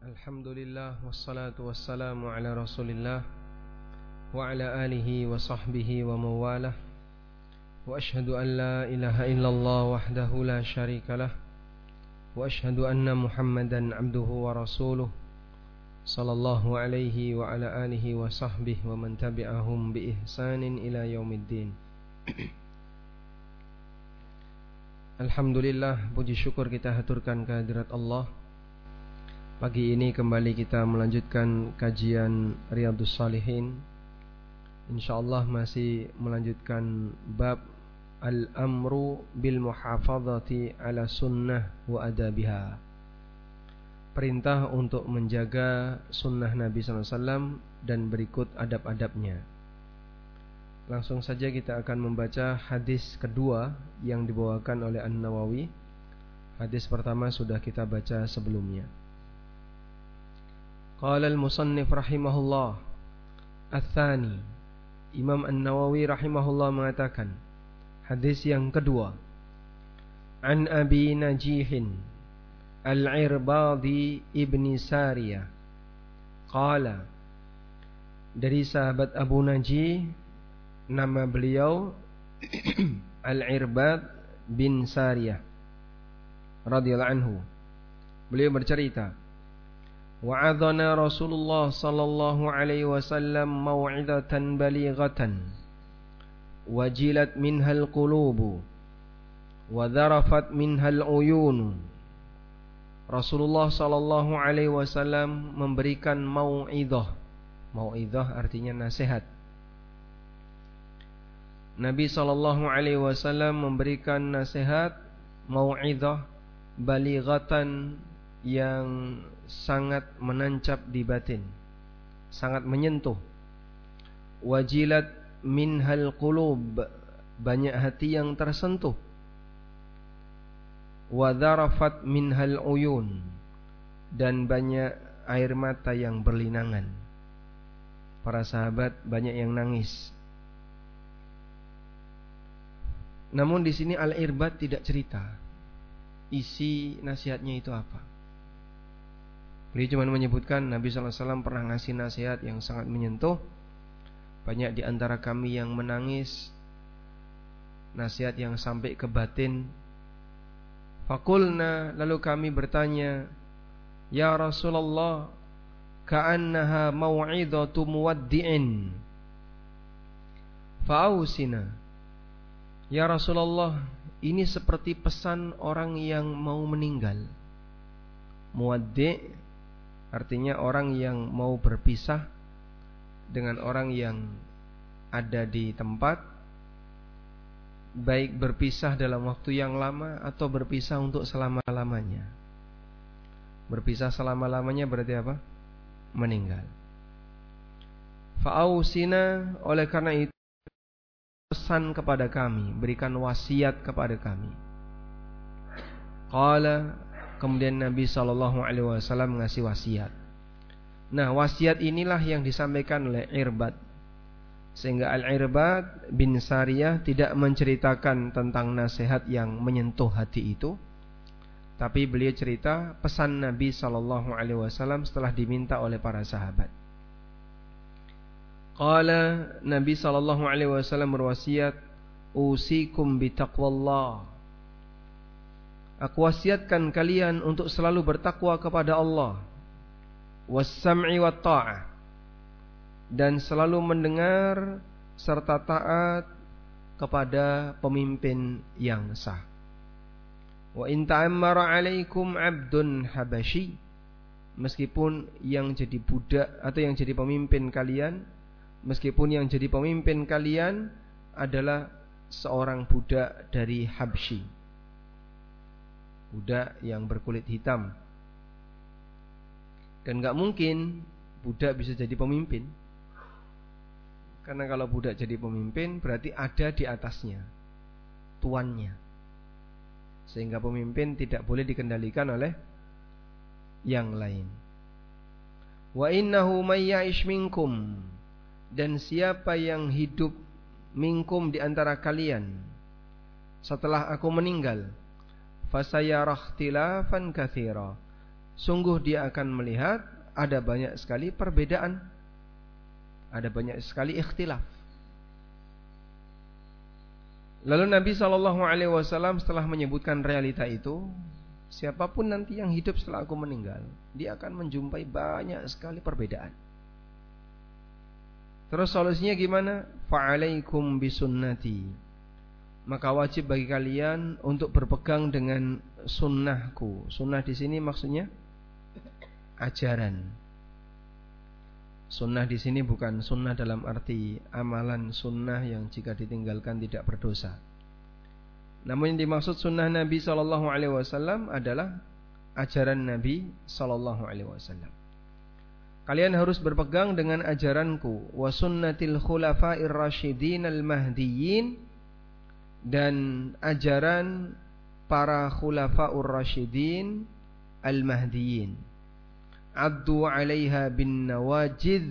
Alhamdulillah wassalatu wassalamu ala Rasulillah wa ala alihi wa sahbihi wa mawalah. Wa ashhadu an la ilaha illallah wahdahu la syarikalah wa ashhadu anna Muhammadan abduhu wa rasuluh sallallahu alaihi wa ala alihi wa sahbihi wa man tabi'ahum bi ihsanin ila yaumiddin. Alhamdulillah, puji syukur kita haturkan kehadirat Allah. Pagi ini kembali kita melanjutkan kajian Riyadhus Shalihin. InsyaAllah masih melanjutkan bab Al-amru bil muhafazati ala sunnah wa adabiha. Perintah untuk menjaga sunnah Nabi SAW dan berikut adab-adabnya. Langsung saja kita akan membaca hadis kedua yang dibawakan oleh An-Nawawi. Hadis pertama sudah kita baca sebelumnya. Qala al-musannif rahimahullah Ats-tsani, Imam An-Nawawi rahimahullah mengatakan, hadis yang kedua, An Abi Najihin Al-Irbadi ibni Sariyah qala, dari sahabat Abu Najih, nama beliau Al-Irbad bin Sariyah radhiyallahu anhu. Beliau bercerita, wa'adhana Rasulullah sallallahu alaihi wasallam mau'izatan balighatan wajilat minhal qulubu wa dharafat minhal uyun. Rasulullah sallallahu alaihi wasallam memberikan mau'izah. Mau'izah artinya nasihat. Nabi sallallahu alaihi wasallam memberikan nasihat mau'izah balighatan yang sangat menancap di batin, sangat menyentuh. Wajilat minhal qulub, banyak hati yang tersentuh. Wadharafat minhal uyun, dan banyak air mata yang berlinangan. Para sahabat banyak yang nangis. Namun di sini Al-Irbad tidak cerita isi nasihatnya itu apa. Beliau cuma menyebutkan Nabi SAW pernah ngasih nasihat yang sangat menyentuh. Banyak di antara kami yang menangis, nasihat yang sampai ke batin. Fakulna, lalu kami bertanya, ya Rasulullah, ka'annaha mau'idatu muwaddi'in fa'ausina. Ya Rasulullah, ini seperti pesan orang yang mau meninggal. Muwaddi' artinya orang yang mau berpisah dengan orang yang ada di tempat, baik berpisah dalam waktu yang lama atau berpisah untuk selama-lamanya. Berpisah selama-lamanya berarti apa? Meninggal. Fa'ausina, oleh karena itu pesan kepada kami, berikan wasiat kepada kami. Qala, kemudian Nabi SAW mengasih wasiat. Nah, wasiat inilah yang disampaikan oleh Irbad. Sehingga Al-Irbad bin Sariyah tidak menceritakan tentang nasihat yang menyentuh hati itu, tapi beliau cerita pesan Nabi SAW setelah diminta oleh para sahabat. Qala, Nabi SAW berwasiat, usikum bitaqwallah, aku wasiatkan kalian untuk selalu bertakwa kepada Allah, was-sam'i wat-ta'ah, dan selalu mendengar serta taat kepada pemimpin yang sah. Wa in ta'ammara 'alaikum 'abdun habasyi, meskipun yang jadi budak atau yang jadi pemimpin kalian, meskipun yang jadi pemimpin kalian adalah seorang budak dari Habsyi, budak yang berkulit hitam. Dan gak mungkin budak bisa jadi pemimpin, karena kalau budak jadi pemimpin berarti ada di atasnya tuannya, sehingga pemimpin tidak boleh dikendalikan oleh yang lain. Wa innahu may ya'ish minkum, dan siapa yang hidup minkum di antara kalian setelah aku meninggal, fasayara ikhtilafan katsira, sungguh dia akan melihat ada banyak sekali perbedaan, ada banyak sekali ikhtilaf. Lalu Nabi SAW setelah menyebutkan realita itu, siapapun nanti yang hidup setelah aku meninggal, dia akan menjumpai banyak sekali perbedaan. Terus solusinya gimana? Fa'alaikum bisunnati. Maka wajib bagi kalian untuk berpegang dengan sunnahku. Sunnah di sini maksudnya ajaran. Sunnah di sini bukan sunnah dalam arti amalan sunnah yang jika ditinggalkan tidak berdosa. Namun yang dimaksud sunnah Nabi SAW adalah ajaran Nabi SAW. Kalian harus berpegang dengan ajaranku, wa sunnatil khulafa'ir rasyidin al-mahdiyyin, dan ajaran para khulafa'ur rasyidin al-mahdiyyin. Addu 'alaiha bin nawajid,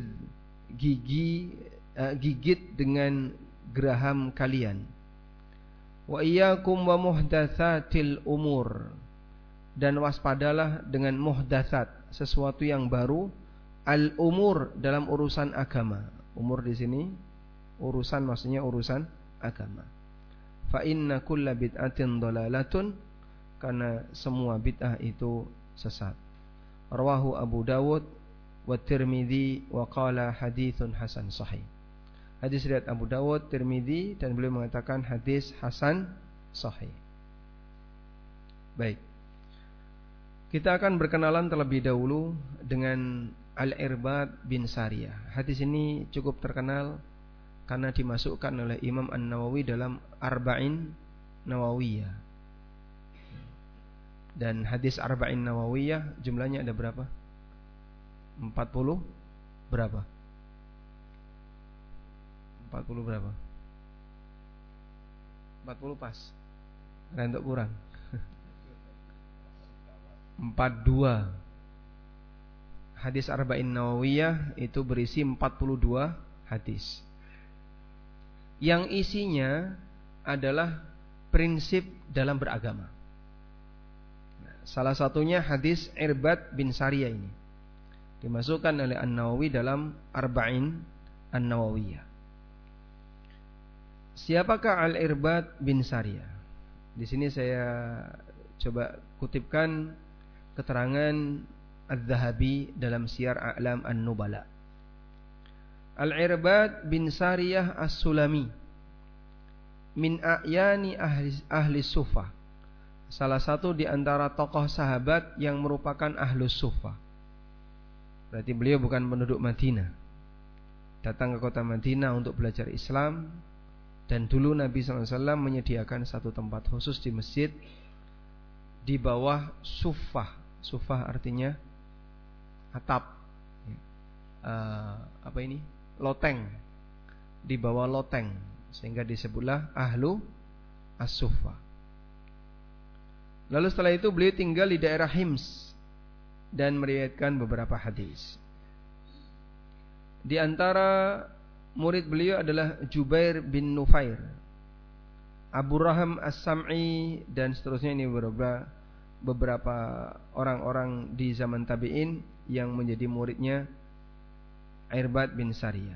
gigit dengan geraham kalian. Wa iyyakum wa muhdatsatil umur, dan waspadalah dengan muhdatsat, sesuatu yang baru, al-umur dalam urusan agama. Umur di sini urusan, maksudnya urusan agama. Fa inna kulla bid'atin dhalalatun, karena semua bid'ah itu sesat. Rawahu Abu Dawud wa Tirmidzi wa qala haditsun hasan sahih. Hadis riwayat Abu Dawud, Tirmidzi, dan beliau mengatakan hadis hasan sahih. Baik. Kita akan berkenalan terlebih dahulu dengan Al-Irbad bin Sariyah. Hadis ini cukup terkenal karena dimasukkan oleh Imam An-Nawawi dalam Arba'in Nawawiyah. Dan hadis Arba'in Nawawiyah jumlahnya ada berapa? 40 berapa? 40 berapa? 40 pas. Rentok kurang. 42. Hadis Arba'in Nawawiyah itu berisi 42 hadis. Yang isinya adalah prinsip dalam beragama. Salah satunya hadis Irbad bin Sariyah ini dimasukkan oleh An-Nawawi dalam Arba'in An-Nawawiyah. Siapakah Al-Irbad bin Sariyah? Di sini saya coba kutipkan keterangan Az-Zahabi dalam Siyar A'lam An-Nubala. Al-Irbad bin Sariyah As-Sulami min a'yani ahli Sufah, salah satu di antara tokoh sahabat yang merupakan Ahlus Sufah. Berarti beliau bukan penduduk Madinah, datang ke kota Madinah untuk belajar Islam. Dan dulu Nabi SAW menyediakan satu tempat khusus di masjid di bawah Sufah. Sufah artinya atap, loteng, di bawah loteng, sehingga disebutlah Ahlu As-Sufah. Lalu setelah itu beliau tinggal di daerah Hims dan meriwayatkan beberapa hadis. Di antara murid beliau adalah Jubair bin Nufair, Abu Raham As-Sam'i, dan seterusnya. Ini beberapa orang-orang di zaman tabi'in yang menjadi muridnya Irbad bin Sariyah.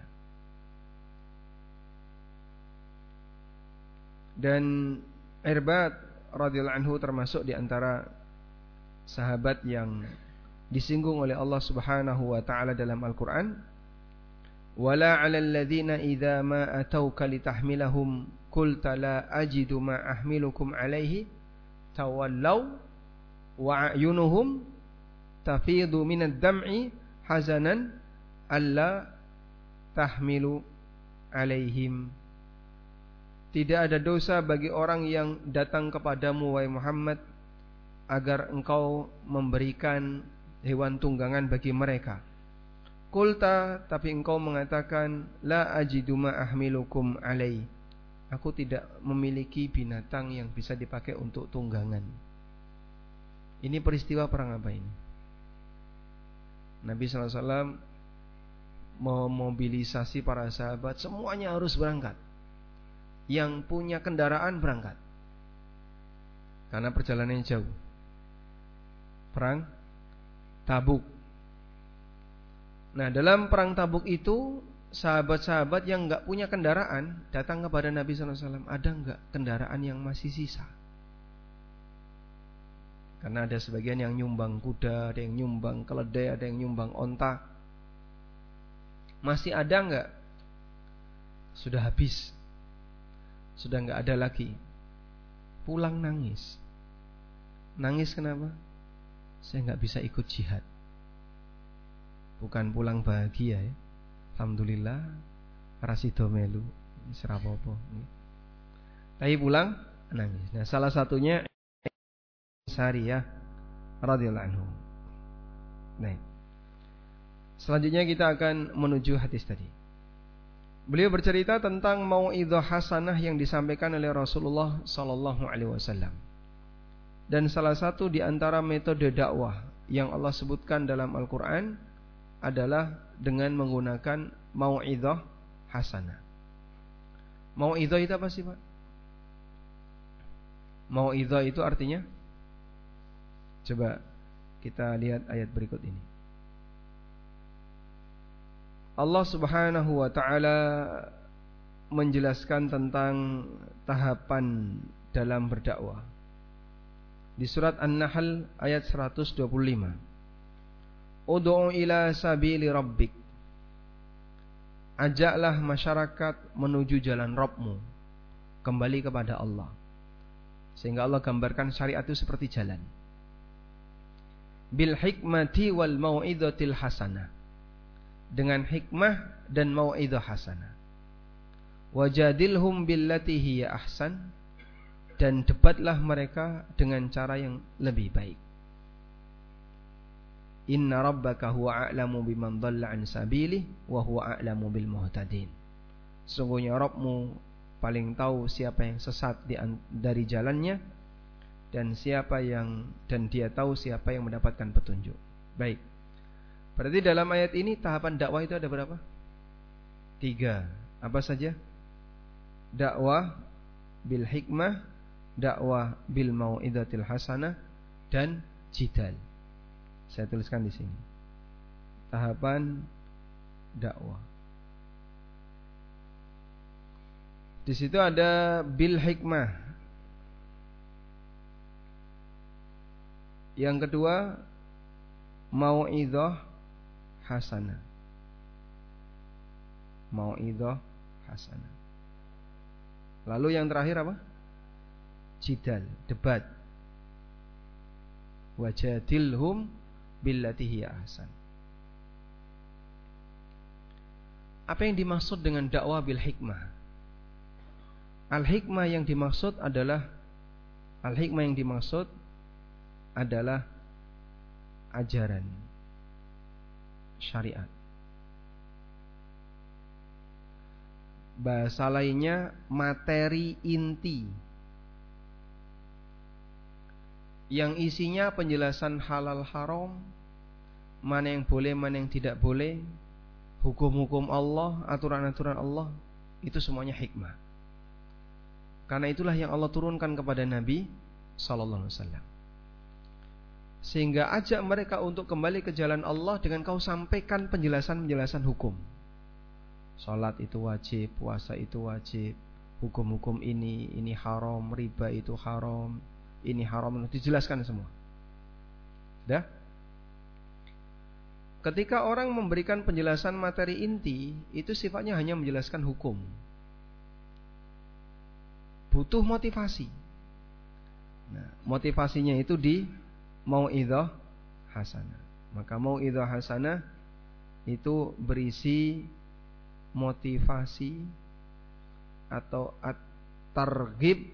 Dan Irbad radhiyallahu anhu termasuk di antara sahabat yang disinggung oleh Allah Subhanahu wa taala dalam Al-Qur'an. Wala 'alal ladzina idza ma atauka litahmilahum qulta la ajidu ma ahmilukum 'alaihi tawallaw wa a'yunuhum tafidu minad dam'i hazanan alla tahmilu 'alaihim. Tidak ada dosa bagi orang yang datang kepadamu wahai Muhammad agar engkau memberikan hewan tunggangan bagi mereka. Qulta, tapi engkau mengatakan, la ajidu ma ahmilukum alai, aku tidak memiliki binatang yang bisa dipakai untuk tunggangan. Ini peristiwa perang apa ini? Nabi SAW memobilisasi para sahabat, semuanya harus berangkat. Yang punya kendaraan berangkat, karena perjalanannya jauh. Perang Tabuk. Nah, dalam perang Tabuk itu sahabat-sahabat yang enggak punya kendaraan datang kepada Nabi SAW, ada enggak kendaraan yang masih sisa? Karena ada sebagian yang nyumbang kuda, ada yang nyumbang keledai, ada yang nyumbang onta. Masih ada enggak? Sudah habis. Sudah enggak ada lagi. Pulang nangis. Nangis kenapa? Saya enggak bisa ikut jihad. Bukan pulang bahagia ya. Alhamdulillah rasido melu serapopo. Tapi pulang nangis. Nah, salah satunya Sariyah radhiyallahu anhu. Nah, selanjutnya kita akan menuju hadis tadi. Beliau bercerita tentang mau'izah hasanah yang disampaikan oleh Rasulullah sallallahu alaihi wasallam. Dan salah satu di antara metode dakwah yang Allah sebutkan dalam Al-Qur'an adalah dengan menggunakan mau'izah hasanah. Mau'izah itu apa sih, Pak? Mau'izah itu artinya? Coba kita lihat ayat berikut ini. Allah Subhanahu wa taala menjelaskan tentang tahapan dalam berdakwah. Di surat An-Nahl ayat 125. Ud'u ila sabili rabbik. Ajaklah masyarakat menuju jalan Rabbmu, kembali kepada Allah. Sehingga Allah gambarkan syariat itu seperti jalan. Bil hikmati wal mau'izatil hasanah. Dengan hikmah dan mau'izah hasanah. Wajadilhum billati hiya ahsan. Dan debatlah mereka dengan cara yang lebih baik. Inna rabbaka huwa a'lamu biman dhalla an sabilih wa huwa a'lamu bil muhtadin. Sesungguhnya Rabbmu paling tahu siapa yang sesat dari jalannya, dan dia tahu siapa yang mendapatkan petunjuk. Baik. Berarti dalam ayat ini tahapan dakwah itu ada berapa? 3. Apa saja? Dakwah bil hikmah, dakwah bil mau'izatil hasanah, dan jidal. Saya tuliskan di sini. Tahapan dakwah. Di situ ada bil hikmah. Yang kedua, mau'izah hasanah. Mau'izah hasanah. Lalu yang terakhir apa? Jidal, debat. Wajadilhum billati hiya ahsan. Apa yang dimaksud dengan dakwah bil hikmah? Al-hikmah yang dimaksud adalah ajaran syariat. Bahasa lainnya materi inti yang isinya penjelasan halal haram, mana yang boleh, mana yang tidak boleh, hukum-hukum Allah, aturan-aturan Allah, itu semuanya hikmah. Karena itulah yang Allah turunkan kepada Nabi sallallahu alaihi wasallam. Sehingga ajak mereka untuk kembali ke jalan Allah dengan kau sampaikan penjelasan-penjelasan hukum. Salat itu wajib, puasa itu wajib, hukum-hukum ini haram, riba itu haram, ini haram, dijelaskan semua. Dah? Ketika orang memberikan penjelasan materi inti, itu sifatnya hanya menjelaskan hukum. Butuh motivasi. Nah, motivasinya itu di mau'izah hasanah. Maka mau'izah hasanah itu berisi motivasi atau at-targhib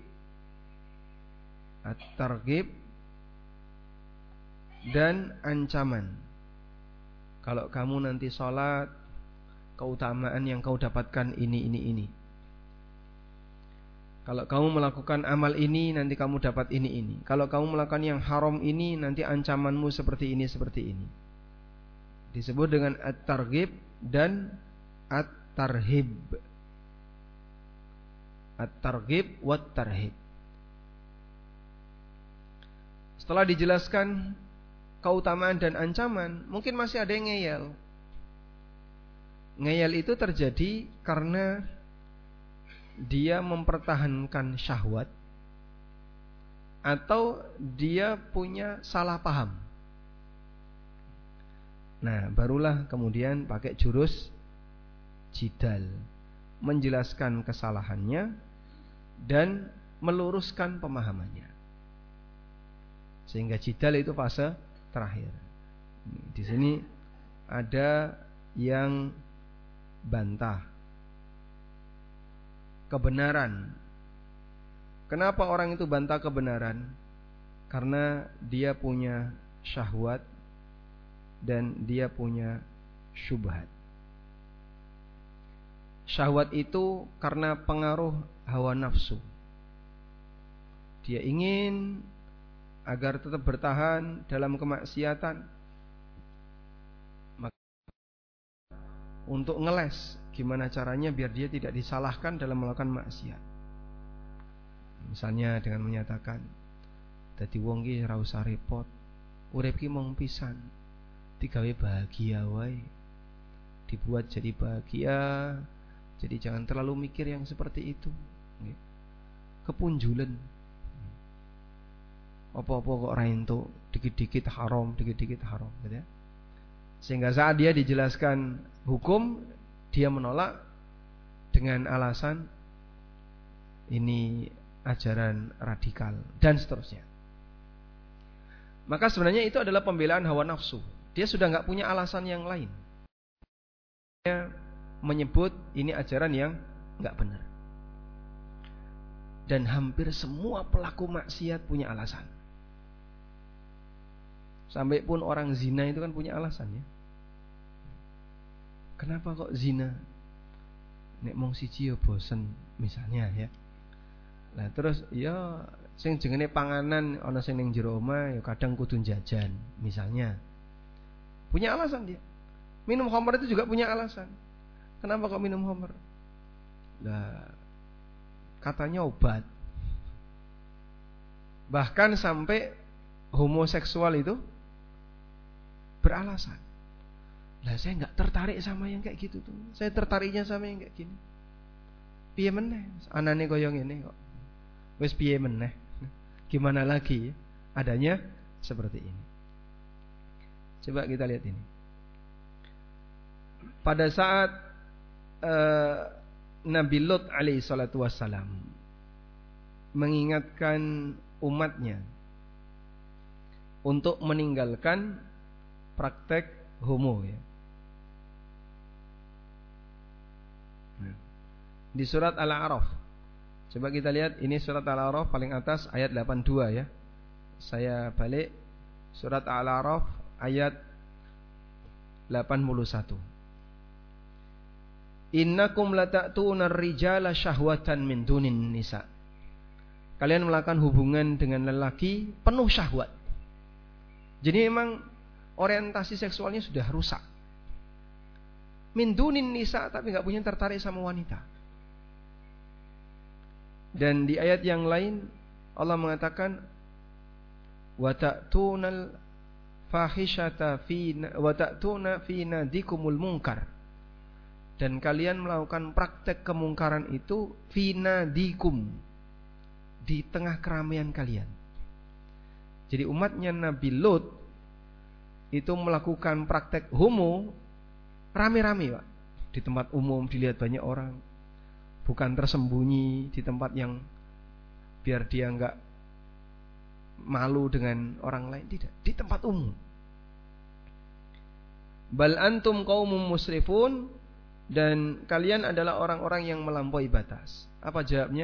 dan ancaman. Kalau kamu nanti sholat, keutamaan yang kau dapatkan ini. Kalau kamu melakukan amal ini, nanti kamu dapat ini. Kalau kamu melakukan yang haram ini, nanti ancamanmu seperti ini. Disebut dengan at-targhib dan at-tarhib. At-targhib wat-tarhib. Setelah dijelaskan keutamaan dan ancaman, mungkin masih ada yang ngeyel. Ngeyel itu terjadi karena dia mempertahankan syahwat atau dia punya salah paham. Nah, barulah kemudian pakai jurus jidal, menjelaskan kesalahannya dan meluruskan pemahamannya. Sehingga jidal itu fase terakhir. Di sini ada yang bantah kebenaran. Kenapa orang itu bantah kebenaran? Karena dia punya syahwat dan dia punya syubhat. Syahwat itu karena pengaruh hawa nafsu. Dia ingin agar tetap bertahan dalam kemaksiatan. Maka untuk ngeles gimana caranya biar dia tidak disalahkan dalam melakukan maksiat. Misalnya dengan menyatakan, dadi wong ki ora usah repot, urip ki mung pisan, digawe bahagia wae, dibuat jadi bahagia. Jadi jangan terlalu mikir yang seperti itu. Kepunjulan. Apa-apa kok ora entuk, dikit-dikit haram, dikit-dikit haram, gitu ya. Sehingga saat dia dijelaskan hukum, dia menolak dengan alasan ini ajaran radikal dan seterusnya. Maka sebenarnya itu adalah pembelaan hawa nafsu. Dia sudah nggak punya alasan yang lain. Dia menyebut ini ajaran yang nggak benar. Dan hampir semua pelaku maksiat punya alasan. Sampai pun orang zina itu kan punya alasan ya. Kenapa kok zina? Nek mong siji ya bosen misalnya ya. Nah terus ya sing jenenge panganan ana sing ning jero omah ya kadang kudu jajan misalnya. Punya alasan dia. Minum khamr itu juga punya alasan. Kenapa kok minum khamr? Lah katanya obat. Bahkan sampai homoseksual itu beralasan. Lah saya nggak tertarik sama yang kayak gitu tuh. Saya tertariknya sama yang kayak gini. Piye meneh? Anane koyo ngene kok. Wis piye meneh? Gimana lagi? Adanya seperti ini. Coba kita lihat ini. Pada saat Nabi Lut alaihi salatu wassalam mengingatkan umatnya untuk meninggalkan praktek homo ya. Di surat Al-A'raf. Coba kita lihat ini surat Al-A'raf paling atas ayat 82 ya. Saya balik surat Al-A'raf ayat 81. Innakum lata'tuna ar-rijala syahwatan min dunin nisa. Kalian melakukan hubungan dengan lelaki penuh syahwat. Jadi memang orientasi seksualnya sudah rusak. Min dunin nisa tapi enggak punya tertarik sama wanita. Dan di ayat yang lain Allah mengatakan wa ta'tunal fahishata wa ta'tuna fi nadikumul munkar. Dan kalian melakukan praktek kemungkaran itu fi nadikum, di tengah keramaian kalian. Jadi umatnya Nabi Lut itu melakukan praktek homo rame-rame, Pak. Di tempat umum dilihat banyak orang. Bukan tersembunyi di tempat yang biar dia enggak malu dengan orang lain, tidak, di tempat umum. Bal antum qaumum musrifun, dan kalian adalah orang-orang yang melampaui batas. Apa jawabnya?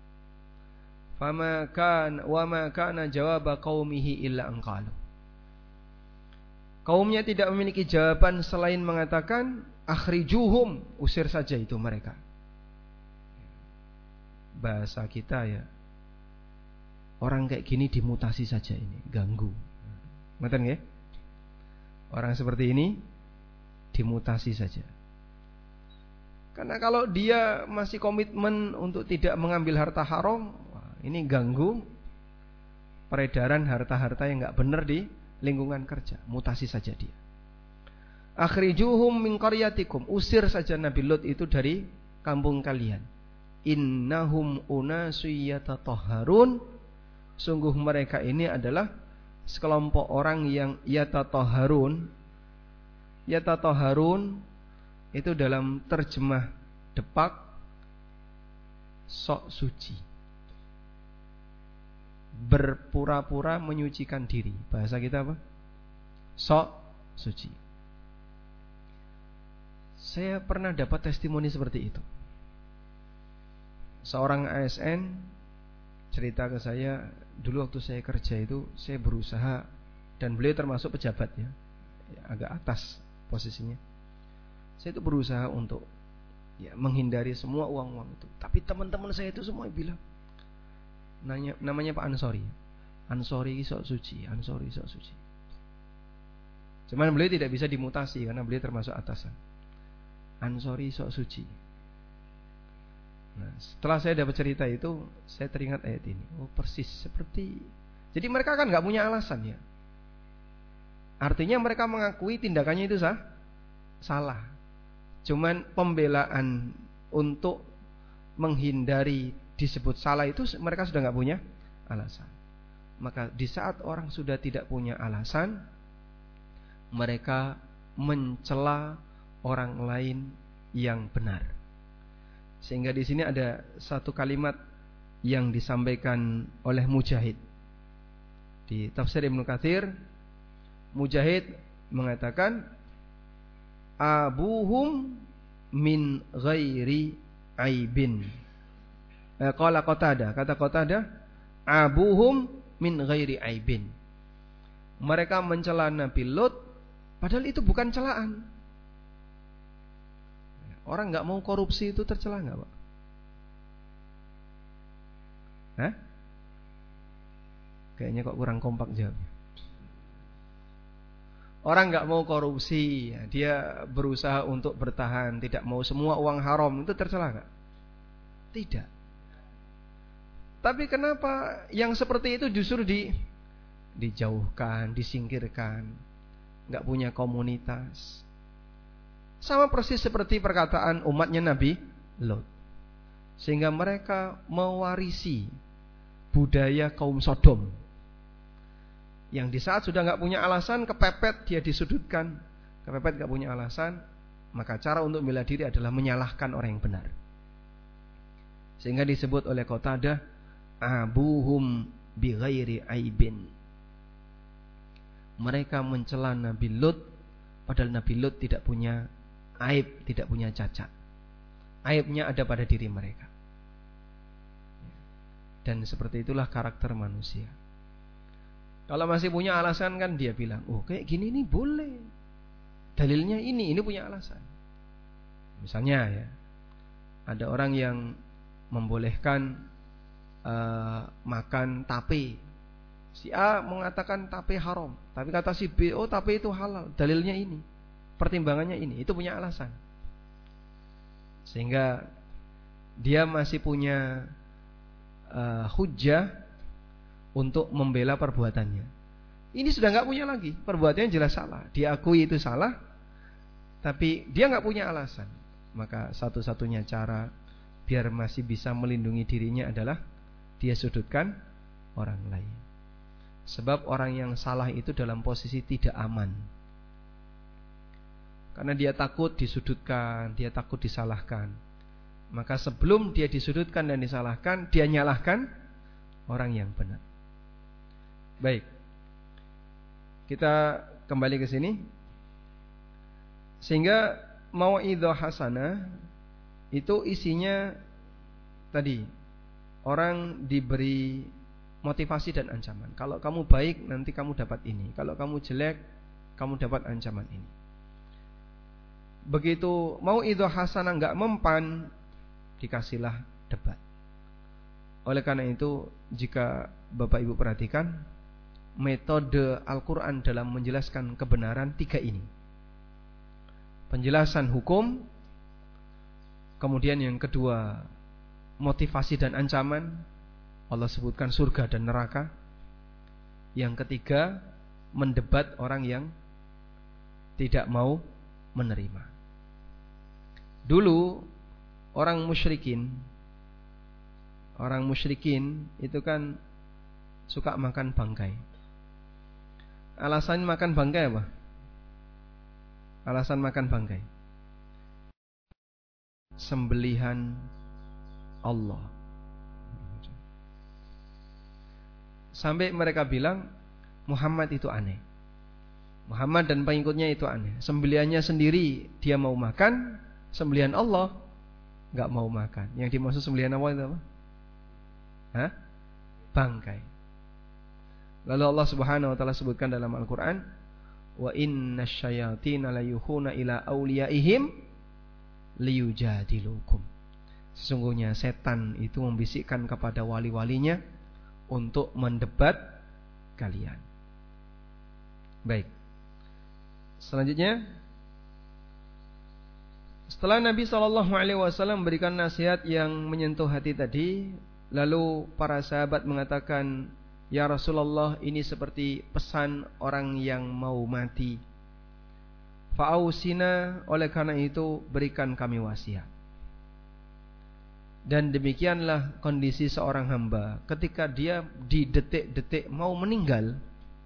Fama kan wa ma kana jawaba qaumihi illa an qalu. Kaumnya tidak memiliki jawaban selain mengatakan akhrijuhum, usir saja itu mereka. Bahasa kita ya, orang kayak gini dimutasi saja ini, ganggu. Ngerti nggih? Orang seperti ini dimutasi saja. Karena kalau dia masih komitmen untuk tidak mengambil harta haram, ini ganggu peredaran harta-harta yang enggak benar di lingkungan kerja, mutasi saja dia. Akhrijuhum min qaryatikum, usir saja Nabi Lut itu dari kampung kalian. Innahum unasu yatatahharun, sungguh mereka ini adalah sekelompok orang yang yatatahharun. Yatatahharun itu dalam terjemah Depak sok suci, berpura-pura menyucikan diri. Bahasa kita apa? Sok suci. Saya pernah dapat testimoni seperti itu. Seorang ASN cerita ke saya, dulu waktu saya kerja itu saya berusaha, dan beliau termasuk pejabat ya, agak atas posisinya. Saya itu berusaha untuk menghindari semua uang-uang itu. Tapi teman-teman saya itu semua bilang, namanya Pak Ansori. Ansori sok suci, Ansori sok suci. Cuman beliau tidak bisa dimutasi karena beliau termasuk atasan. Ansori sok suci. Nah, setelah saya dapat cerita itu, saya teringat ayat ini. Oh, persis seperti. Jadi mereka kan nggak punya alasan ya. Artinya mereka mengakui tindakannya itu salah. Cuman pembelaan untuk menghindari disebut salah itu mereka sudah nggak punya alasan. Maka di saat orang sudah tidak punya alasan, mereka mencela orang lain yang benar. Sehingga di sini ada satu kalimat yang disampaikan oleh Mujahid di tafsir Ibnu Katsir. Mujahid mengatakan, abuhum min ghairi aibin. Qala Qatadah, kata Qatadah, abuhum min ghairi aibin. Mereka mencela Nabi Lut padahal itu bukan celaan. Orang enggak mau korupsi itu tercela enggak, Pak? Hah? Kayaknya kok kurang kompak jawabnya. Orang nggak mau korupsi, dia berusaha untuk bertahan, tidak mau semua uang haram, itu tercela nggak? Tidak. Tapi kenapa yang seperti itu justru dijauhkan, disingkirkan, nggak punya komunitas? Sama persis seperti perkataan umatnya Nabi Lot, sehingga mereka mewarisi budaya kaum Sodom. Yang di saat sudah nggak punya alasan, kepepet dia disudutkan, kepepet nggak punya alasan, maka cara untuk membela diri adalah menyalahkan orang yang benar. Sehingga disebut oleh Qatadah, abuhum bighairi aibin. Mereka mencela Nabi Lut, padahal Nabi Lut tidak punya aib, tidak punya cacat. Aibnya ada pada diri mereka. Dan seperti itulah karakter manusia. Kalau masih punya alasan kan dia bilang, oh kayak gini nih boleh, dalilnya ini punya alasan. Misalnya ya, ada orang yang membolehkan makan tape. Si A mengatakan tape haram, tapi kata si B, oh tape itu halal, dalilnya ini, pertimbangannya ini, itu punya alasan. Sehingga dia masih punya hujjah untuk membela perbuatannya. Ini sudah nggak punya lagi, perbuatannya jelas salah, diakui itu salah, tapi dia nggak punya alasan. Maka satu-satunya cara biar masih bisa melindungi dirinya adalah dia sudutkan orang lain. Sebab orang yang salah itu dalam posisi tidak aman, karena dia takut disudutkan, dia takut disalahkan. Maka sebelum dia disudutkan dan disalahkan, dia nyalahkan orang yang benar. Baik, kita kembali ke sini. Sehingga mau'idhah hasanah itu isinya tadi, orang diberi motivasi dan ancaman. Kalau kamu baik nanti kamu dapat ini, kalau kamu jelek kamu dapat ancaman ini. Begitu mau'idhah hasanah enggak mempan, dikasihlah debat. Oleh karena itu, jika Bapak Ibu perhatikan, metode Al-Quran dalam menjelaskan kebenaran tiga ini: penjelasan hukum, kemudian yang kedua motivasi dan ancaman, Allah sebutkan surga dan neraka, yang ketiga mendebat orang yang tidak mau menerima. Dulu orang musyrikin itu kan suka makan bangkai. Alasan makan bangkai apa? Alasan makan bangkai, sembelihan Allah. Sampai mereka bilang Muhammad itu aneh. Muhammad dan pengikutnya itu aneh. Sembelihannya sendiri dia mau makan, sembelihan Allah nggak mau makan. Yang dimaksud sembelihan Allah itu apa? Hah? Bangkai. Lalu Allah Subhanahu wa taala sebutkan dalam Al-Qur'an, wa innasyayatina layuhuna ila awliyaihim liyujadilukum. Sesungguhnya setan itu membisikkan kepada wali-walinya untuk mendebat kalian. Baik. Selanjutnya, setelah Nabi SAW memberikan nasihat yang menyentuh hati tadi, lalu para sahabat mengatakan, ya Rasulullah, ini seperti pesan orang yang mau mati. Fa'ausina, oleh karena itu berikan kami wasiat. Dan demikianlah kondisi seorang hamba ketika dia di detik-detik mau meninggal.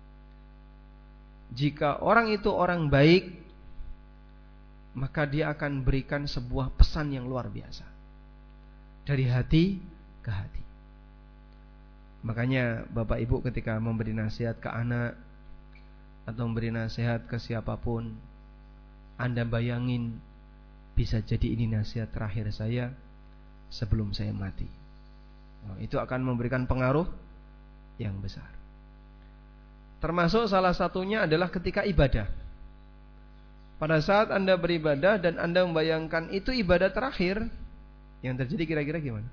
Jika orang itu orang baik, maka dia akan berikan sebuah pesan yang luar biasa, dari hati ke hati. Makanya Bapak Ibu ketika memberi nasihat ke anak atau memberi nasihat ke siapapun, Anda bayangin, bisa jadi ini nasihat terakhir saya sebelum saya mati. Itu akan memberikan pengaruh yang besar. Termasuk salah satunya adalah ketika ibadah. Pada saat Anda beribadah dan Anda membayangkan itu ibadah terakhir, yang terjadi kira-kira gimana?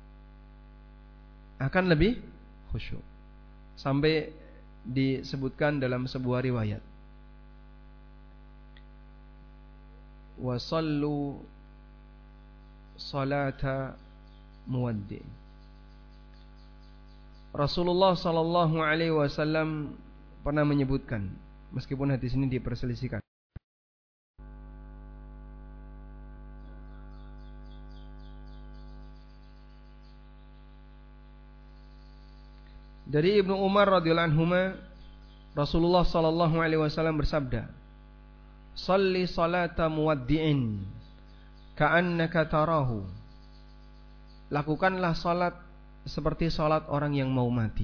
Akan lebih khusyuk. Sampai disebutkan dalam sebuah riwayat, wa sallu salata muwaddi. Rasulullah sallallahu alaihi wasallam pernah menyebutkan, meskipun hadis ini diperselisihkan, dari Ibnu Umar radhiyallahu anhuma, Rasulullah sallallahu alaihi wasallam bersabda, "Shalli salata muwaddi'in ka'annaka tarahu." Lakukanlah salat seperti salat orang yang mau mati.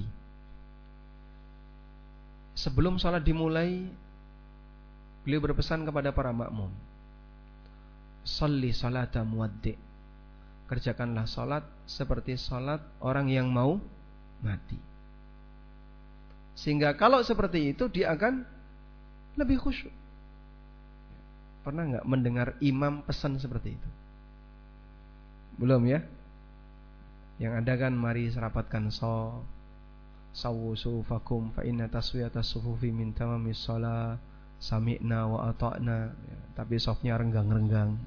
Sebelum salat dimulai, beliau berpesan kepada para makmum, "Shalli salata muwaddi'." Kerjakanlah salat seperti salat orang yang mau mati. Sehingga kalau seperti itu dia akan lebih khusyuk. Pernah nggak mendengar imam pesan seperti itu? Belum ya? Yang ada kan, mari serapatkan sawu sufakum fa inna taswiyata sufufi min tamamis shalah, sami'na wa ata'na. Tapi sofnya renggang-renggang,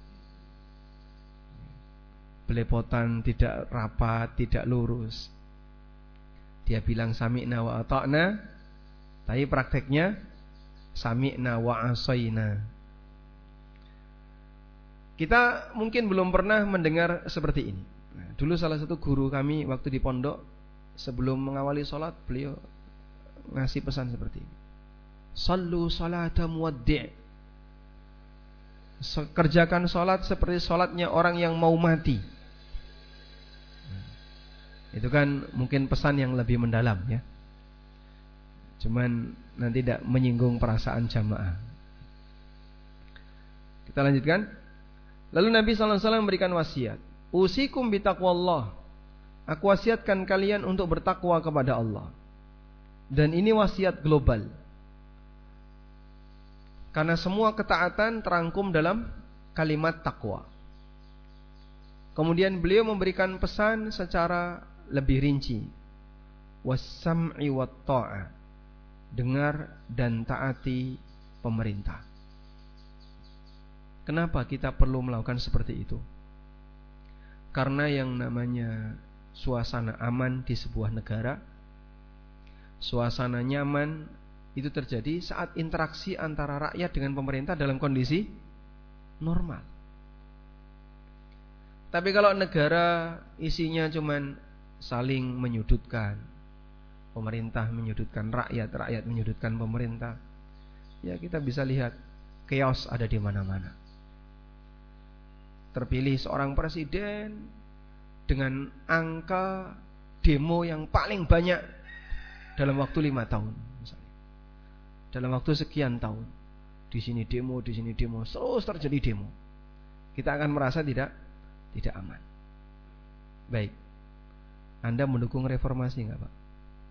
belepotan, tidak rapat, tidak lurus. Dia bilang sami'na wa ata'na, tapi prakteknya sami'na wa asaina. Kita mungkin belum pernah mendengar seperti ini. Dulu salah satu guru kami waktu di pondok, sebelum mengawali sholat, beliau ngasih pesan seperti ini, "Sallu salata muwaddi'." Kerjakan sholat seperti sholatnya orang yang mau mati. Itu kan mungkin pesan yang lebih mendalam ya. Cuman nanti tidak menyinggung perasaan jamaah. Kita lanjutkan. Lalu Nabi SAW memberikan wasiat, "Usikum bitaqwallah." Aku wasiatkan kalian untuk bertakwa kepada Allah. Dan ini wasiat global, karena semua ketaatan terangkum dalam kalimat takwa. Kemudian beliau memberikan pesan secara lebih rinci, was-sam'i wat-tha'ah, dengar dan taati pemerintah. Kenapa kita perlu melakukan seperti itu? Karena yang namanya suasana aman di sebuah negara, suasana nyaman itu terjadi saat interaksi antara rakyat dengan pemerintah dalam kondisi normal. Tapi kalau negara isinya cuman saling menyudutkan, pemerintah menyudutkan rakyat, rakyat menyudutkan pemerintah, ya kita bisa lihat chaos ada di mana-mana. Terpilih seorang presiden dengan angka demo yang paling banyak dalam waktu 5 tahun misalnya. Dalam waktu sekian tahun. Di sini demo, terus terjadi demo. Kita akan merasa tidak aman. Baik. Anda mendukung reformasi enggak, Pak?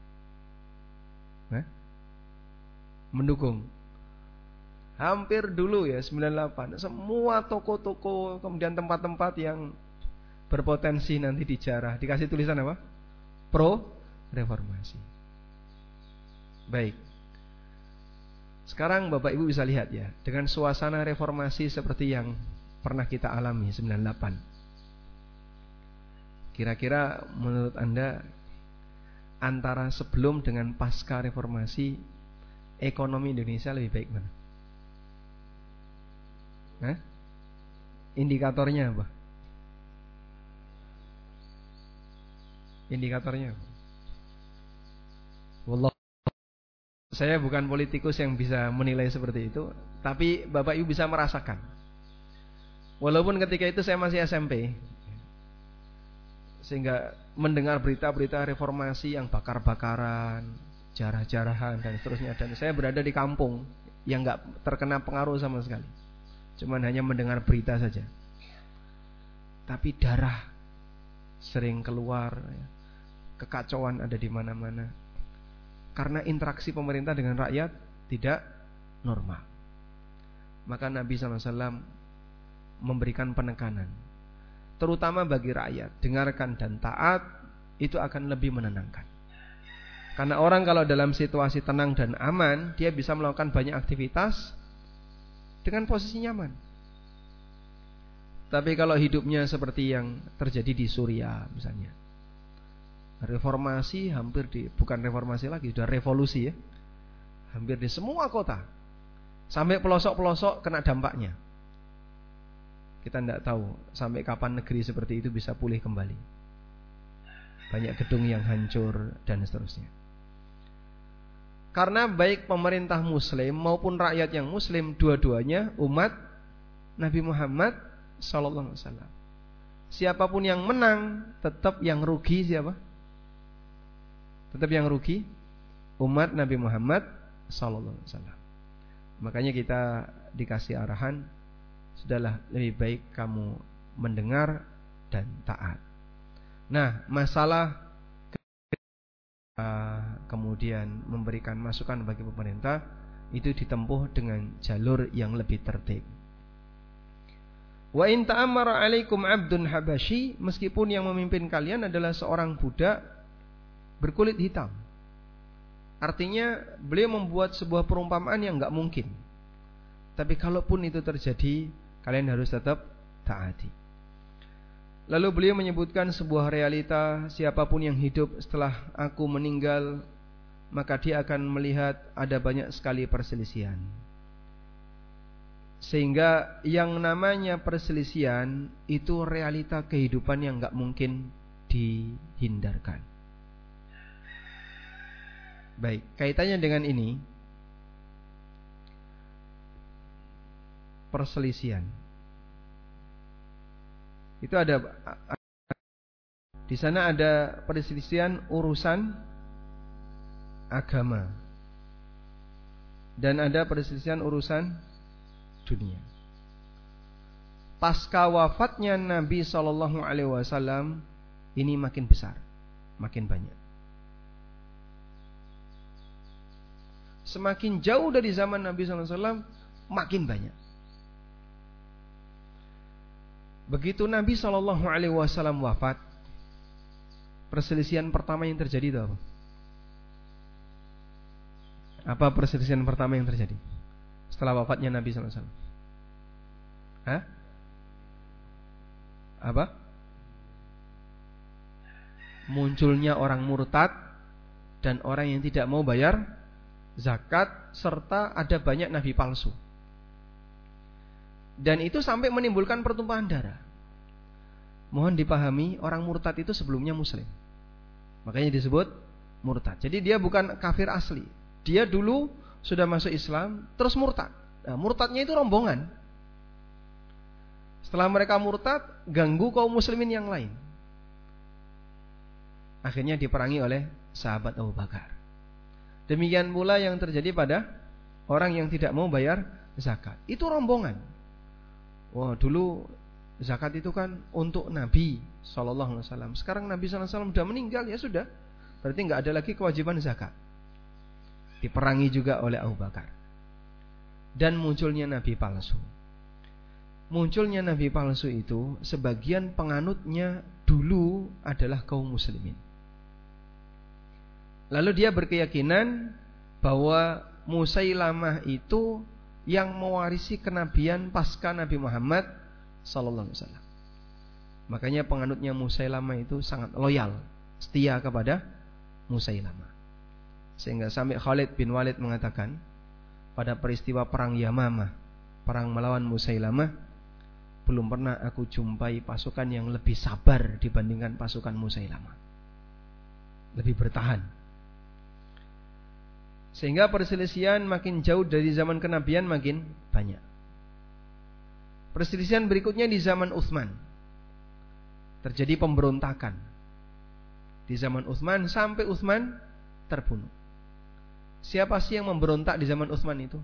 Mendukung. Hampir dulu ya 98, semua toko-toko, kemudian tempat-tempat yang berpotensi nanti dijarah, dikasih tulisan apa? Pro reformasi. Baik. Sekarang Bapak Ibu bisa lihat ya, dengan suasana reformasi seperti yang pernah kita alami 98. Kira-kira menurut Anda antara sebelum dengan pasca reformasi, ekonomi Indonesia lebih baik mana? Indikatornya apa? Indikatornya apa? Wallah, saya bukan politikus yang bisa menilai seperti itu, tapi Bapak Ibu bisa merasakan. Walaupun ketika itu saya masih SMP, sehingga mendengar berita-berita reformasi yang bakar-bakaran, jarah-jarahan dan seterusnya, dan saya berada di kampung yang gak terkena pengaruh sama sekali, cuman hanya mendengar berita saja. Tapi darah sering keluar, kekacauan ada di mana-mana, karena interaksi pemerintah dengan rakyat tidak normal. Maka Nabi SAW memberikan penekanan, terutama bagi rakyat, dengarkan dan taat, itu akan lebih menenangkan. Karena orang kalau dalam situasi tenang dan aman, dia bisa melakukan banyak aktivitas dengan posisi nyaman. Tapi kalau hidupnya seperti yang terjadi di Suriah misalnya, reformasi bukan reformasi lagi, sudah revolusi ya, hampir di semua kota, sampai pelosok-pelosok kena dampaknya. Kita tidak tahu sampai kapan negeri seperti itu bisa pulih kembali. Banyak gedung yang hancur dan seterusnya. Karena baik pemerintah muslim maupun rakyat yang muslim, dua-duanya umat Nabi Muhammad sallallahu alaihi wasallam. Siapapun yang menang, tetap yang rugi siapa? Tetap yang rugi umat Nabi Muhammad sallallahu alaihi wasallam. Makanya kita dikasih arahan, sudahlah lebih baik kamu mendengar dan taat. Nah, masalah kemudian memberikan masukan bagi pemerintah itu ditempuh dengan jalur yang lebih tertib. Wa in ta'ammara 'alaikum 'abdun habasyi, meskipun yang memimpin kalian adalah seorang budak berkulit hitam. Artinya beliau membuat sebuah perumpamaan yang enggak mungkin. Tapi kalaupun itu terjadi, kalian harus tetap taati. Lalu beliau menyebutkan sebuah realita, siapapun yang hidup setelah aku meninggal, maka dia akan melihat ada banyak sekali perselisihan. Sehingga yang namanya perselisihan itu realita kehidupan yang gak mungkin dihindarkan. Baik, kaitannya dengan ini, perselisihan itu ada di sana, ada perselisihan urusan agama dan ada perselisihan urusan dunia. Pasca wafatnya Nabi SAW, ini makin besar, makin banyak. Semakin jauh dari zaman Nabi SAW, makin banyak. Begitu Nabi SAW wafat, perselisihan pertama yang terjadi itu apa? Apa perselisihan pertama yang terjadi setelah wafatnya Nabi SAW? Apa? Munculnya orang murtad dan orang yang tidak mau bayar zakat, serta ada banyak nabi palsu. Dan itu sampai menimbulkan pertumpahan darah. Mohon dipahami, orang murtad itu sebelumnya muslim. Makanya disebut murtad. Jadi dia bukan kafir asli. Dia dulu sudah masuk Islam, terus murtad. Nah, murtadnya itu rombongan. Setelah mereka murtad, ganggu kaum muslimin yang lain. Akhirnya diperangi oleh sahabat Abu Bakar. Demikian pula yang terjadi pada orang yang tidak mau bayar zakat. Itu rombongan. Wah, dulu zakat itu kan untuk Nabi SAW. Sekarang Nabi SAW sudah meninggal, ya sudah. Berarti nggak ada lagi kewajiban zakat. Diperangi juga oleh Abu Bakar. Dan munculnya nabi palsu. Munculnya nabi palsu itu, sebagian penganutnya dulu adalah kaum muslimin. Lalu dia berkeyakinan bahwa Musailamah itu yang mewarisi kenabian pasca Nabi Muhammad sallallahu alaihi wasallam. Makanya penganutnya Musailamah itu sangat loyal, setia kepada Musailamah. Sehingga sampai Khalid bin Walid mengatakan pada peristiwa perang Yamamah, perang melawan Musailamah, belum pernah aku jumpai pasukan yang lebih sabar dibandingkan pasukan Musailamah. Lebih bertahan. Sehingga perselisihan makin jauh dari zaman kenabian makin banyak. Perselisihan berikutnya di zaman Utsman. Terjadi pemberontakan. Di zaman Utsman sampai Utsman terbunuh. Siapa sih yang memberontak di zaman Utsman itu?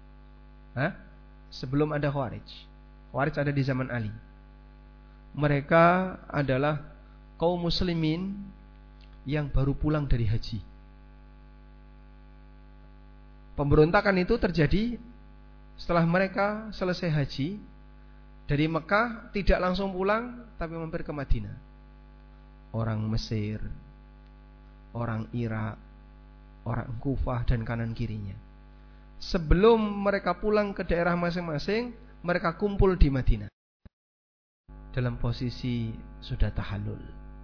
Sebelum ada Khawarij. Khawarij ada di zaman Ali. Mereka adalah kaum muslimin yang baru pulang dari haji. Pemberontakan itu terjadi setelah mereka selesai haji dari Mekah, tidak langsung pulang tapi mampir ke Madinah. Orang Mesir, orang Irak, orang Kufah dan kanan kirinya. Sebelum mereka pulang ke daerah masing-masing, mereka kumpul di Madinah dalam posisi sudah tahallul.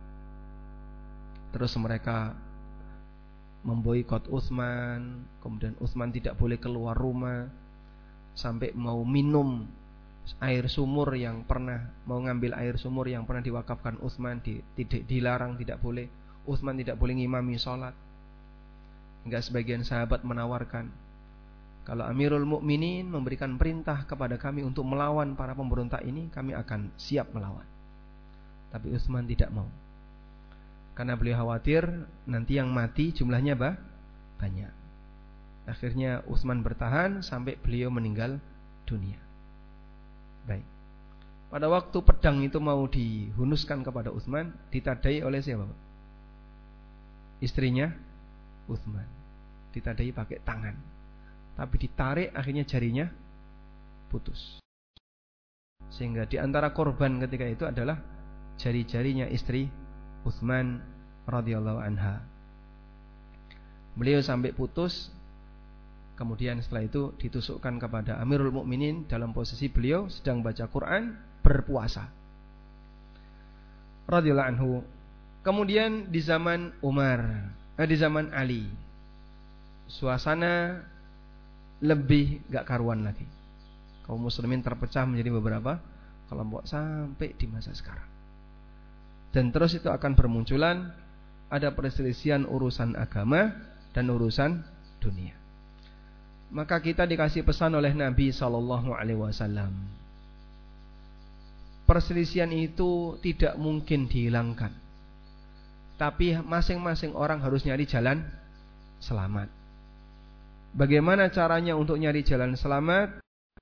Terus mereka memboikot Utsman, kemudian Utsman tidak boleh keluar rumah, sampai mau minum air sumur yang pernah, mau ngambil air sumur yang pernah diwakafkan Utsman, dilarang, tidak boleh. Utsman tidak boleh ngimami sholat. Hingga sebagian sahabat menawarkan, kalau Amirul Mukminin memberikan perintah kepada kami untuk melawan para pemberontak ini, kami akan siap melawan. Tapi Utsman tidak mau. Karena beliau khawatir nanti yang mati jumlahnya banyak. Akhirnya Utsman bertahan sampai beliau meninggal dunia. Baik. Pada waktu pedang itu mau dihunuskan kepada Utsman, ditadai oleh siapa? Istrinya Utsman. Ditadai pakai tangan. Tapi ditarik, akhirnya jarinya putus. Sehingga di antara korban ketika itu adalah jari-jarinya istri Utsman radhiyallahu anha. Beliau sampai putus. Kemudian setelah itu ditusukkan kepada Amirul Mukminin dalam posisi beliau sedang baca Quran, berpuasa. Radhiyallahu anhu. Kemudian di zaman di zaman Ali, suasana lebih gak karuan lagi. Kaum muslimin terpecah menjadi beberapa kelompok sampai di masa sekarang. Dan terus itu akan bermunculan ada perselisihan urusan agama dan urusan dunia. Maka kita dikasih pesan oleh Nabi SAW. Perselisihan itu tidak mungkin dihilangkan. Tapi masing-masing orang harus nyari jalan selamat. Bagaimana caranya untuk nyari jalan selamat?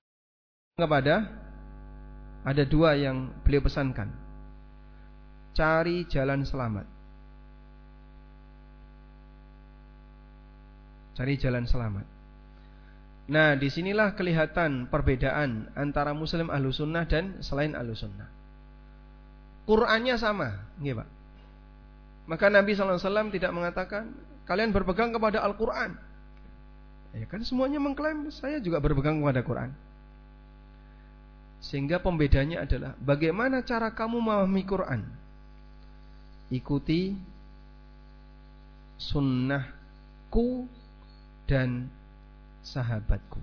Ada dua yang beliau pesankan. Cari jalan selamat. Cari jalan selamat. Nah, disinilah kelihatan perbedaan antara Muslim Ahlussunnah dan selain Ahlussunnah. Qur'annya sama, nggih Pak. Maka Nabi SAW tidak mengatakan kalian berpegang kepada Al-Quran. Ya kan semuanya mengklaim saya juga berpegang kepada Quran. Sehingga pembedanya adalah bagaimana cara kamu memahami Quran. Ikuti sunnahku dan sahabatku.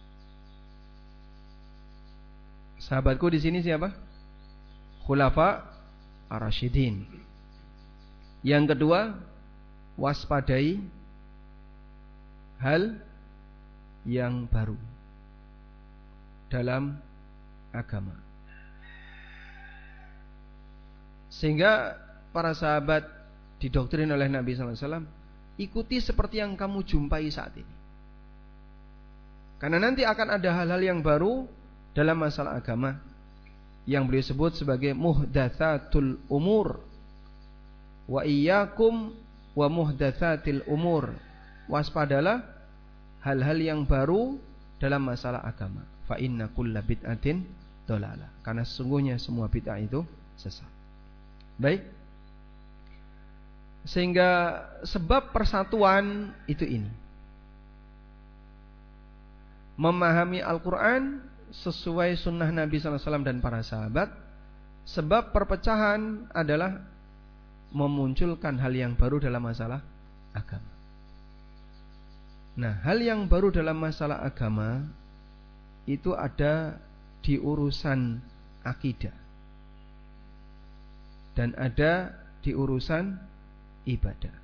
Sahabatku di sini siapa? Khulafa ar-rasyidin. Yang kedua, waspadai hal yang baru dalam agama. Sehingga para sahabat didoktrin oleh Nabi SAW, ikuti seperti yang kamu jumpai saat ini. Karena nanti akan ada hal-hal yang baru dalam masalah agama yang beliau sebut sebagai muhdatsatul umur. Wa iyyakum wa muhdatsatil umur. Waspadalah hal-hal yang baru dalam masalah agama. Fa inna kulla bid'atin dhalalah. Karena sesungguhnya semua bid'ah itu sesat. Baik. Sehingga sebab persatuan itu ini. Memahami Al-Quran sesuai sunnah Nabi SAW dan para sahabat. Sebab perpecahan adalah memunculkan hal yang baru dalam masalah agama. Nah, hal yang baru dalam masalah agama itu ada di urusan akidah dan ada di urusan ibadah.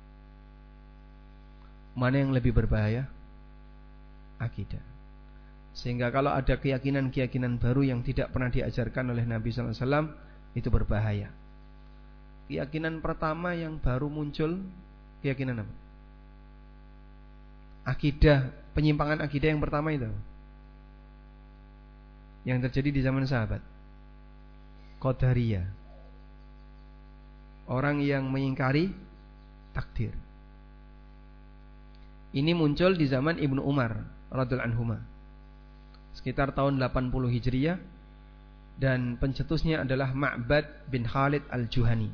Mana yang lebih berbahaya? Akidah. Sehingga kalau ada keyakinan-keyakinan baru yang tidak pernah diajarkan oleh Nabi SAW, itu berbahaya. Keyakinan pertama yang baru muncul, keyakinan apa? Akidah, penyimpangan akidah yang pertama itu yang terjadi di zaman sahabat, Qadariyah. Orang yang mengingkari takdir. Ini muncul di zaman Ibnu Umar radhiyallahu anhuma, sekitar tahun 80 Hijriah, dan pencetusnya adalah Ma'bad bin Khalid Al-Juhani.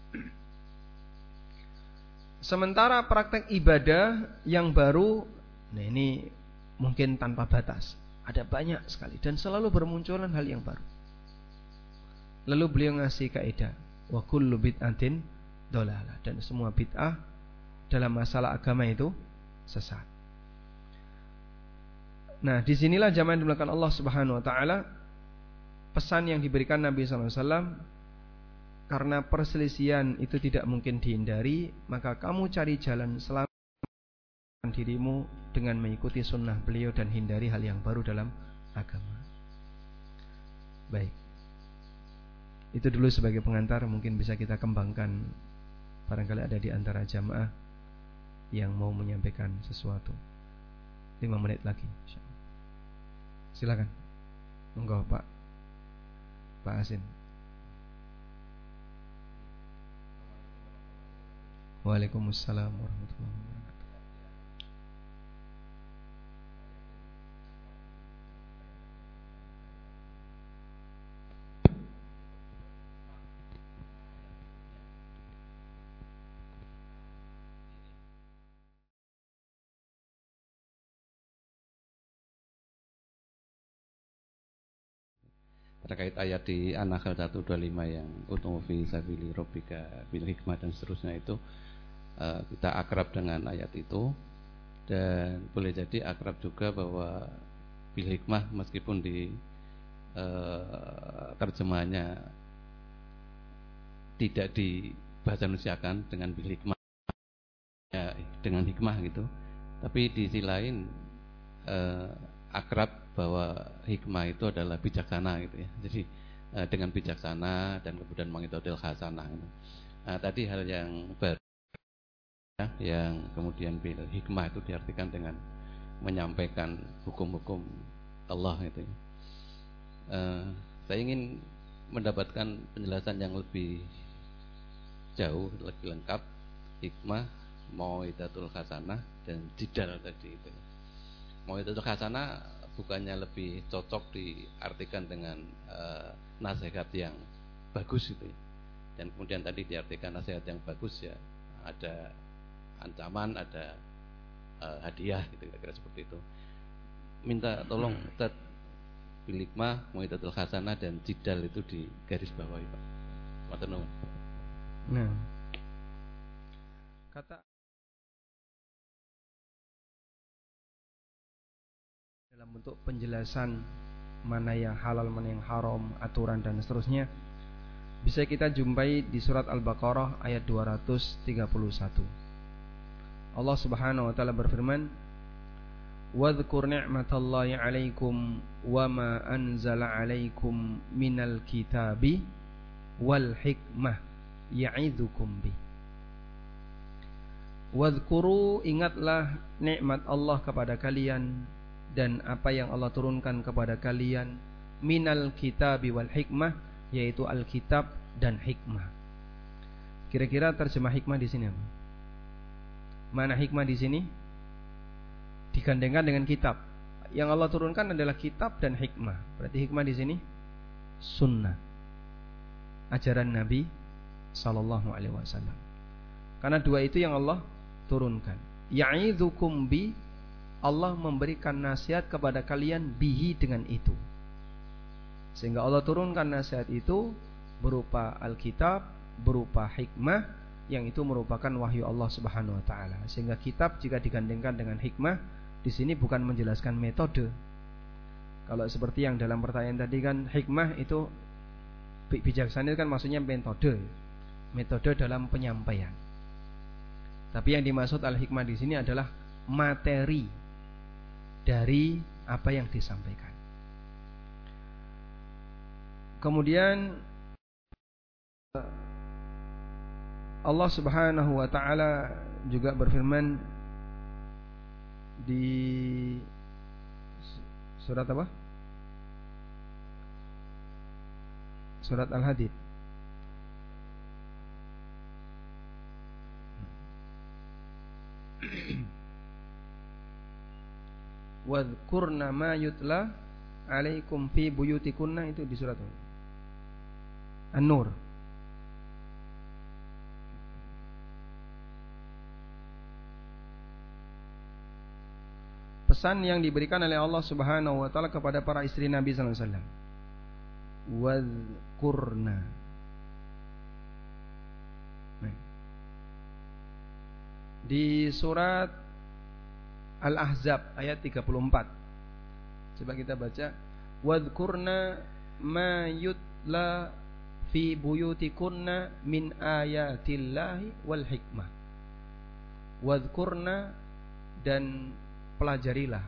Sementara praktek ibadah yang baru, nah ini mungkin tanpa batas, ada banyak sekali dan selalu bermunculan hal yang baru. Lalu beliau ngasih kaidah, wa kullu bid'atin dhalalah, dan semua bid'ah dalam masalah agama itu sesat. Nah, disinilah jamaah yang dimuliakan Allah Subhanahu Wa Taala, pesan yang diberikan Nabi SAW, karena perselisihan itu tidak mungkin dihindari, maka kamu cari jalan selamatkan dirimu dengan mengikuti sunnah beliau dan hindari hal yang baru dalam agama. Baik, itu dulu sebagai pengantar. Mungkin bisa kita kembangkan, barangkali ada di antara jamaah yang mau menyampaikan sesuatu. 5 menit lagi, silakan. Monggo Pak Asin. Waalaikumsalam warahmatullahi wabarakatuh. Terkait ayat di An-Nahl 125 yang utmu fi sabili rabbika bil hikmah dan seterusnya itu, kita akrab dengan ayat itu, dan boleh jadi akrab juga bahwa bil hikmah meskipun di terjemahannya tidak dibahasa Indonesiakan dengan bil hikmah, ya, dengan hikmah gitu, tapi di sisi lain akrab bahwa hikmah itu adalah bijaksana gitu ya. Jadi dengan bijaksana dan kemudian mengitodil hasanah gitu. Nah, tadi hal yang baru ya, yang kemudian bil hikmah itu diartikan dengan menyampaikan hukum-hukum Allah gitu ya. Saya ingin mendapatkan penjelasan yang lebih jauh, lebih lengkap. Hikmah, mau'izatul hasanah, dan jidal tadi itu. Mau'izatul hasanah bukannya lebih cocok diartikan dengan nasihat yang bagus itu ya. Dan kemudian tadi diartikan nasihat yang bagus ya, ada ancaman, ada hadiah gitu, kira-kira seperti itu. Minta tolong Ustaz, bil hikmah, mau'izatul hasanah, dan jidal itu di garis bawahi Pak. Matur nuwun. Nah, kata bentuk penjelasan mana yang halal, mana yang haram, aturan dan seterusnya, bisa kita jumpai di surat Al-Baqarah ayat 231. Allah Subhanahu wa taala berfirman, "Wadhkur ni'matallahi 'alaikum wa ma anzala 'alaikum minal kitabi wal hikmah ya'idzukum bi." Wadhkuru, ingatlah nikmat Allah kepada kalian dan apa yang Allah turunkan kepada kalian minal kitabi wal hikmah, yaitu Alkitab dan hikmah. Kira-kira terjemah hikmah di sini apa? Mana hikmah di sini? Digandengkan dengan kitab. Yang Allah turunkan adalah kitab dan hikmah. Berarti hikmah di sini sunnah, ajaran Nabi sallallahu alaihi wasallam. Karena dua itu yang Allah turunkan. Ya'idzukum bi, Allah memberikan nasihat kepada kalian bihi, dengan itu. Sehingga Allah turunkan nasihat itu berupa Alkitab, berupa hikmah, yang itu merupakan wahyu Allah Subhanahu wa taala. Sehingga kitab jika digandengkan dengan hikmah, di sini bukan menjelaskan metode. Kalau seperti yang dalam pertanyaan tadi kan, hikmah itu bijaksana kan maksudnya metode. Metode dalam penyampaian. Tapi yang dimaksud al-hikmah di sini adalah materi dari apa yang disampaikan. Kemudian Allah Subhanahu wa taala juga berfirman di surat apa? Surat Al-Hadid. Wadhkurna ma yutla alaikum fi buyutikunna, itu di surat An-Nur. Pesan yang diberikan oleh Allah Subhanahu wa taala kepada para istri Nabi sallallahu alaihi wasallam. Wadhkurna. Di surat Al-Ahzab ayat 34. Coba kita baca. Wadhkurna ma yutla fi buyutikunna min ayatillahi wal hikmah. Wadhkurna, dan pelajarilah.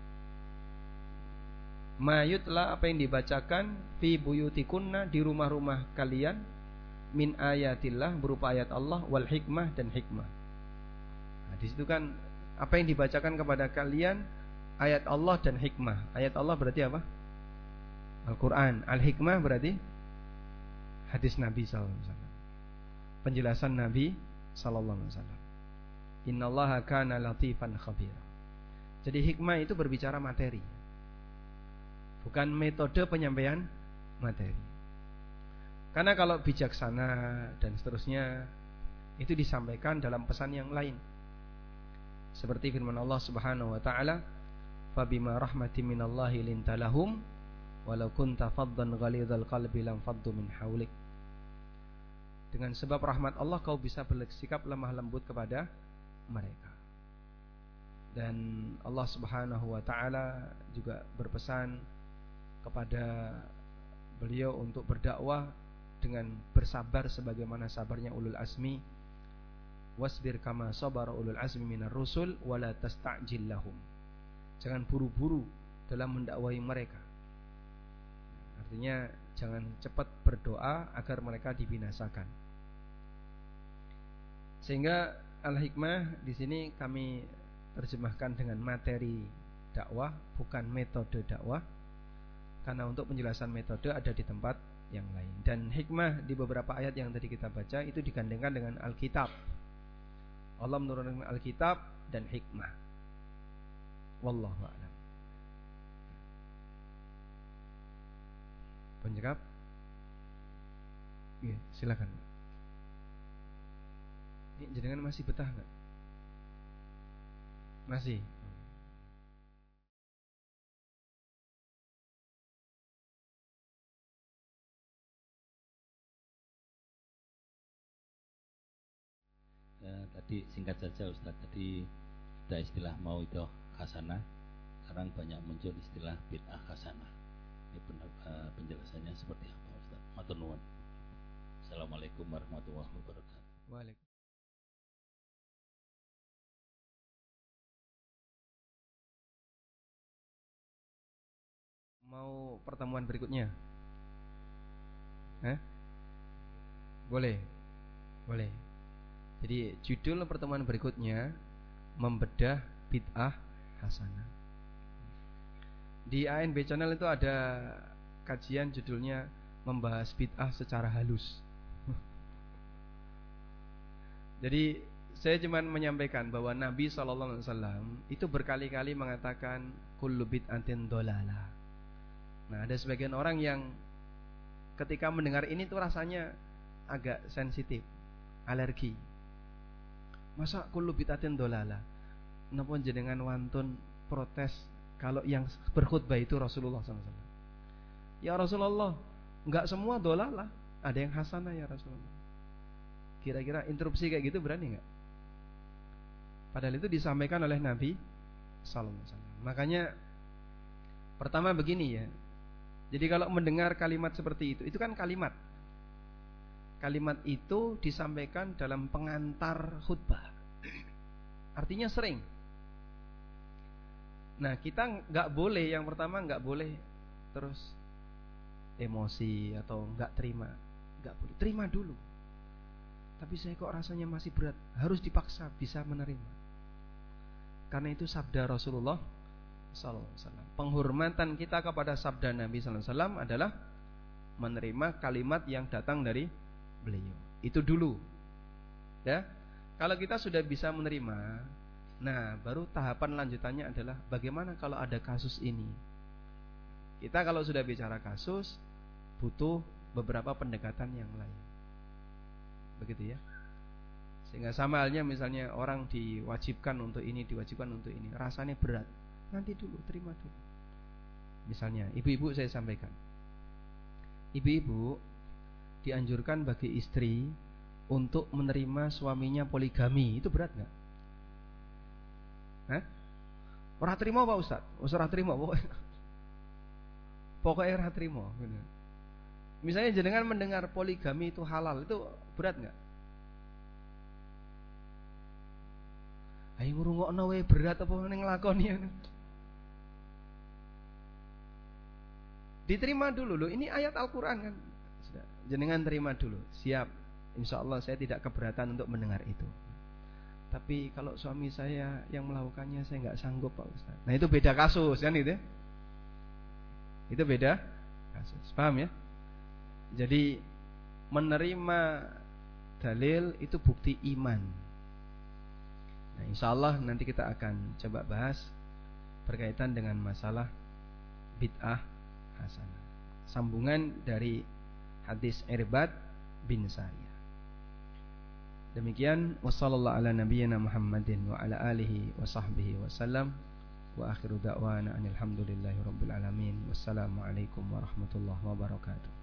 Ma yutla, apa yang dibacakan, fi buyutikunna, di rumah-rumah kalian, min ayatillah, berupa ayat Allah, wal hikmah, dan hikmah. Nah, di situ kan apa yang dibacakan kepada kalian ayat Allah dan hikmah. Ayat Allah berarti apa? Al-Quran. Al-hikmah berarti hadis Nabi sallallahu alaihi wasallam, penjelasan Nabi sallallahu alaihi wasallam. Innallaha kana latifan khabira. Jadi hikmah itu berbicara materi, bukan metode penyampaian materi. Karena kalau bijaksana dan seterusnya itu disampaikan dalam pesan yang lain. Seperti firman Allah Subhanahu wa taala, "Fabima rahmatin minallahi linta lahum walau kunta faddan ghalidhal qalbi lam faddu min haulik." Dengan sebab rahmat Allah kau bisa bersikap lemah lembut kepada mereka. Dan Allah Subhanahu wa taala juga berpesan kepada beliau untuk berdakwah dengan bersabar sebagaimana sabarnya ulul azmi. Wasbir kama sabara ulul azmi minar rusul wala tasta'jil lahum. Jangan buru-buru dalam mendakwahi mereka. Artinya jangan cepat berdoa agar mereka dibinasakan. Sehingga al-hikmah di sini kami terjemahkan dengan materi dakwah, bukan metode dakwah. Karena untuk penjelasan metode ada di tempat yang lain. Dan hikmah di beberapa ayat yang tadi kita baca itu digandengkan dengan Alkitab. Allah menurunkan Alkitab dan hikmah. Wallahu a'lam. Penjawab? Iya, silakan. Ini jenengan masih betah enggak? Masih. Tadi singkat saja Ustaz, tadi ada istilah mau itu hasanah, belakangan banyak muncul istilah bid'ah hasanah. Ini penjelasannya seperti apa Ustaz? Matur nuwun. Assalamualaikum warahmatullahi wabarakatuh. Waalaikumsalam. Mau pertemuan berikutnya? Boleh. Boleh. Jadi judul pertemuan berikutnya membedah bid'ah hasanah. Di ANB Channel itu ada kajian judulnya membahas bid'ah secara halus. Jadi saya cuma menyampaikan bahwa Nabi SAW itu berkali-kali mengatakan kullu bid'atin dolalah. Nah, ada sebagian orang yang ketika mendengar ini tuh rasanya agak sensitif, alergi. Masa kullu bid'atin dolalah? Napa jenengan wantun protes kalau yang berkhutbah itu Rasulullah SAW? Ya Rasulullah, enggak semua dolalah, ada yang hasanah ya Rasulullah. Kira-kira interupsi kayak gitu berani enggak? Padahal itu disampaikan oleh Nabi sallallahu alaihi wasallam. Makanya pertama begini ya. Jadi kalau mendengar kalimat seperti itu kan kalimat. Kalimat itu disampaikan dalam pengantar khutbah. Artinya sering. Nah, kita nggak boleh, yang pertama nggak boleh terus emosi atau nggak terima. Nggak boleh. Terima dulu. Tapi saya kok rasanya masih berat. Harus dipaksa bisa menerima. Karena itu sabda Rasulullah sallallahu alaihi wasallam. Penghormatan kita kepada sabda Nabi sallallahu alaihi wasallam adalah menerima kalimat yang datang dari beliau. Itu dulu. Ya. Kalau kita sudah bisa menerima, nah baru tahapan lanjutannya adalah bagaimana kalau ada kasus ini. Kita kalau sudah bicara kasus butuh beberapa pendekatan yang lain. Begitu ya. Sehingga sama halnya misalnya orang diwajibkan untuk ini, diwajibkan untuk ini, rasanya berat. Nanti dulu, terima dulu. Misalnya, ibu-ibu saya sampaikan. Ibu-ibu dianjurkan bagi istri untuk menerima suaminya poligami. Itu berat enggak? Ora trimo Pak Ustaz? Ora trimo pokoknya. Pokoknya ora trimo. Misalnya jenengan mendengar poligami itu halal, itu berat enggak? Ayo ngrungokno wae berat apa ning nglakoni. Diterima dulu loh. Ini ayat Al-Quran kan. Sudah, jenengan terima dulu. Siap. Insya Allah saya tidak keberatan untuk mendengar itu. Tapi kalau suami saya yang melakukannya saya nggak sanggup Pak Ustaz. Nah itu beda kasus kan itu. Itu beda kasus. Paham ya? Jadi menerima dalil itu bukti iman. Nah insya Allah nanti kita akan coba bahas berkaitan dengan masalah bid'ah hasanah. Sambungan dari hadis Irbad bin Sariyah. Demikian wassallallahu ala nabiyyina Muhammadin wa ala alihi wa sahbihi wasallam wa akhiru da'wana anil hamdulillahi rabbil alamin. Wassalamu alaikum warahmatullahi wabarakatuh.